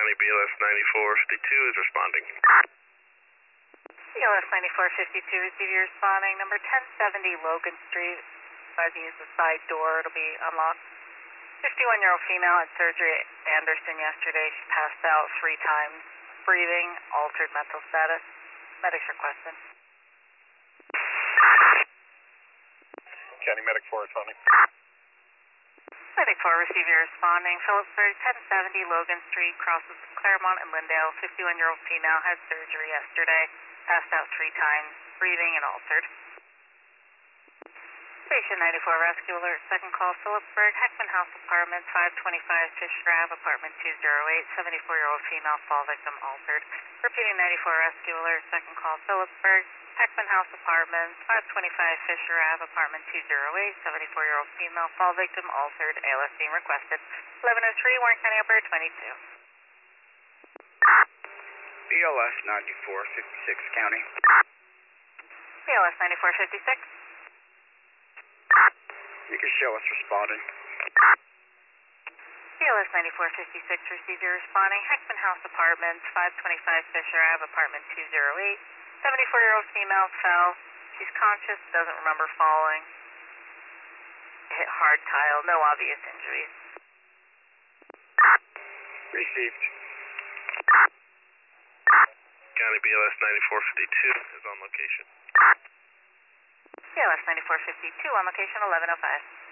County BLS 9452 is responding. BLS 9452, receive you responding. Number 1070 Logan Street. Try to use the side door, it'll be unlocked. 51-year-old female had surgery at Anderson yesterday. She passed out 3 times. Breathing, altered mental status. Medics requested. County Medic 4 responding. Medic 4, receive you responding. Phillipsburg, 1070 Logan Street, crosses Claremont and Lindale. 51-year-old female had surgery yesterday. Passed out 3 times. Breathing and altered. Station 94 Rescue Alert, second call Phillipsburg, Heckman House Apartments, 525 Fisher Ave, Apartment 208, 74-year-old female, fall victim altered. Repeating 94 Rescue Alert, second call Phillipsburg, Heckman House Apartments, 525 Fisher Ave, Apartment 208, 74-year-old female, fall victim altered, ALS being requested. 1103, Warren County Operator 22. BLS 9456 County. BLS 9456. You can show us responding. BLS 9456, receive your responding. Heckman House Apartments, 525 Fisher Ave, Apartment 208. 74-year-old female fell. She's conscious, doesn't remember falling. Hit hard tile, no obvious injuries. Received. County BLS 9452 is on location. BLS 9452 on location 1105.